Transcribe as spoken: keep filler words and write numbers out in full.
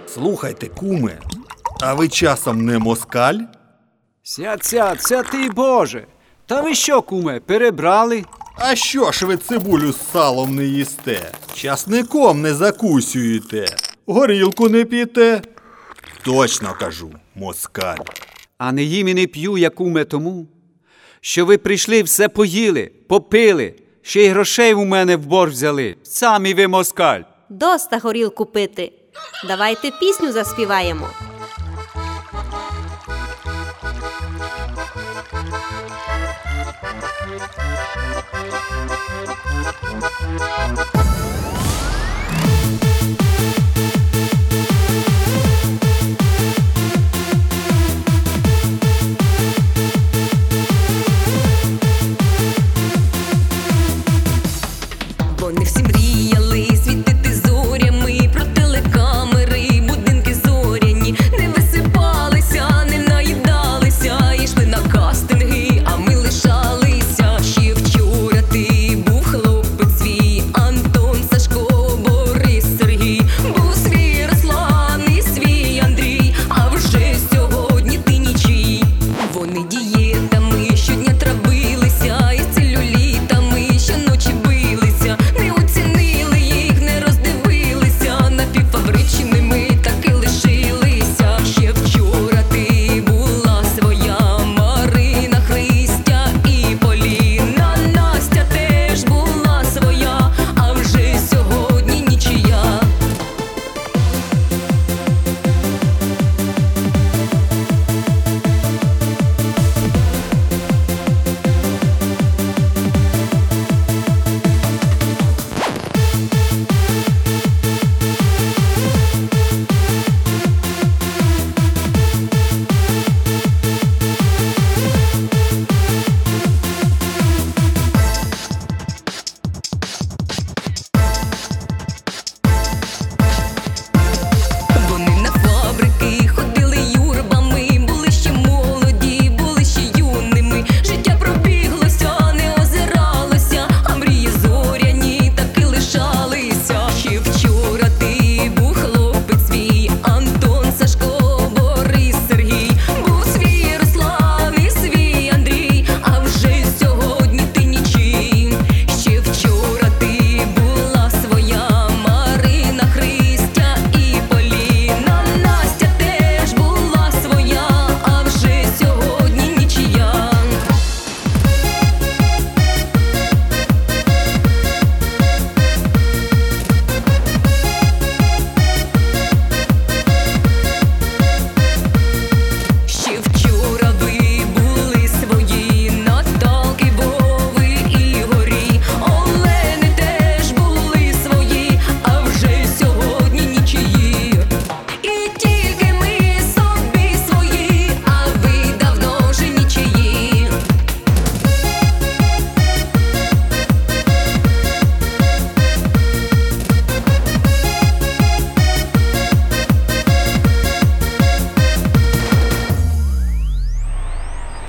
Слухайте, куме, а ви часом не москаль? Сядь, сядь, святий Боже! Та ви що, куме, перебрали? А що ж ви цибулю з салом не їсте? Часником не закусюєте? Горілку не п'єте? Точно кажу, москаль. А не їм і не п'ю я, куме, тому, що ви прийшли, все поїли, попили, ще й грошей у мене в борг взяли. Самі ви москаль. Доста горілку пити. Давайте пісню заспіваємо.